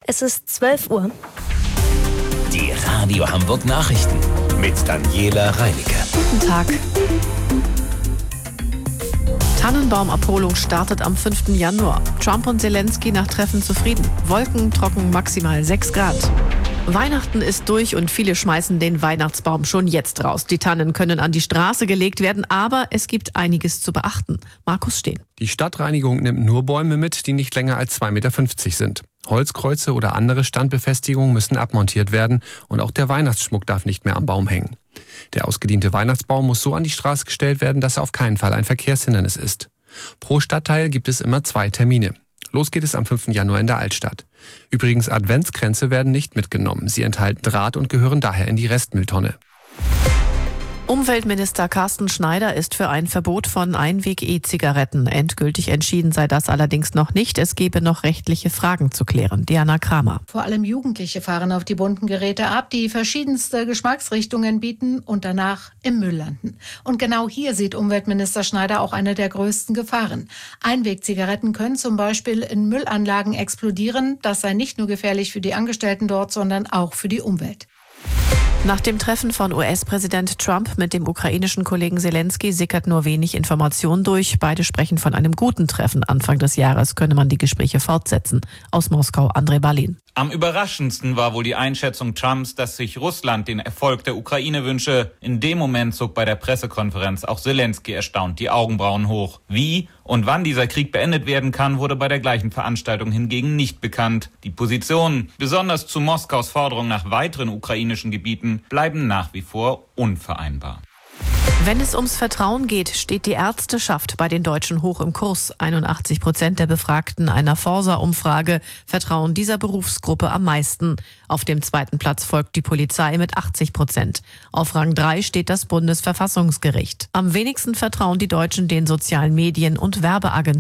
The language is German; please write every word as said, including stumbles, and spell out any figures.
Es ist zwölf Uhr. Die Radio Hamburg Nachrichten mit Daniela Reinecke. Guten Tag. Tannenbaumabholung startet am fünften Januar. Trump und Zelensky nach Treffen zufrieden. Wolken, trocken, maximal sechs Grad. Weihnachten ist durch und viele schmeißen den Weihnachtsbaum schon jetzt raus. Die Tannen können an die Straße gelegt werden, aber es gibt einiges zu beachten. Markus Steen. Die Stadtreinigung nimmt nur Bäume mit, die nicht länger als zwei Meter fünfzig sind. Holzkreuze oder andere Standbefestigungen müssen abmontiert werden und auch der Weihnachtsschmuck darf nicht mehr am Baum hängen. Der ausgediente Weihnachtsbaum muss so an die Straße gestellt werden, dass er auf keinen Fall ein Verkehrshindernis ist. Pro Stadtteil gibt es immer zwei Termine. Los geht es am fünften Januar in der Altstadt. Übrigens, Adventskränze werden nicht mitgenommen. Sie enthalten Draht und gehören daher in die Restmülltonne. Umweltminister Carsten Schneider ist für ein Verbot von Einweg-E-Zigaretten. Endgültig entschieden sei das allerdings noch nicht. Es gebe noch rechtliche Fragen zu klären. Diana Kramer. Vor allem Jugendliche fahren auf die bunten Geräte ab, die verschiedenste Geschmacksrichtungen bieten und danach im Müll landen. Und genau hier sieht Umweltminister Schneider auch eine der größten Gefahren. Einwegzigaretten können zum Beispiel in Müllanlagen explodieren. Das sei nicht nur gefährlich für die Angestellten dort, sondern auch für die Umwelt. Nach dem Treffen von U S-Präsident Trump mit dem ukrainischen Kollegen Zelensky sickert nur wenig Information durch. Beide sprechen von einem guten Treffen. Anfang des Jahres könne man die Gespräche fortsetzen. Aus Moskau, Andrei Balin. Am überraschendsten war wohl die Einschätzung Trumps, dass sich Russland den Erfolg der Ukraine wünsche. In dem Moment zog bei der Pressekonferenz auch Zelensky erstaunt die Augenbrauen hoch. Wie und wann dieser Krieg beendet werden kann, wurde bei der gleichen Veranstaltung hingegen nicht bekannt. Die Positionen, besonders zu Moskaus Forderung nach weiteren ukrainischen Gebieten, bleiben nach wie vor unvereinbar. Wenn es ums Vertrauen geht, steht die Ärzteschaft bei den Deutschen hoch im Kurs. einundachtzig Prozent der Befragten einer Forsa-Umfrage vertrauen dieser Berufsgruppe am meisten. Auf dem zweiten Platz folgt die Polizei mit achtzig Prozent. Auf Rang drei steht das Bundesverfassungsgericht. Am wenigsten vertrauen die Deutschen den sozialen Medien und Werbeagenturen.